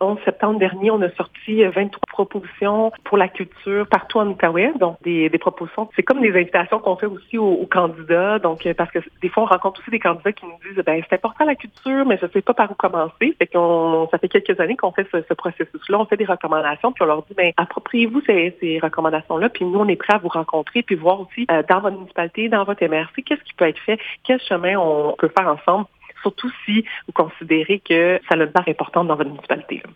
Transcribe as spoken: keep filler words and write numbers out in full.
onze septembre dernier, on a sorti vingt-trois propositions pour la culture partout en Outaouais. Donc, des, des propositions, c'est comme des invitations qu'on fait aussi aux, aux candidats. Donc, parce que des fois, on rencontre aussi des candidats qui nous disent, ben c'est important la culture, mais je sais pas par où commencer. Fait qu'on, ça fait quelques années qu'on fait ce, ce processus-là. On fait des recommandations, puis on leur dit, ben appropriez-vous ces, ces recommandations-là, puis nous, on est prêts à vous rencontrer, puis voir aussi euh, dans votre municipalité, dans votre M R C, qu'est-ce qui peut être fait, quel chemin on peut faire ensemble, surtout si vous considérez que ça a une part importante dans votre municipalité. Là.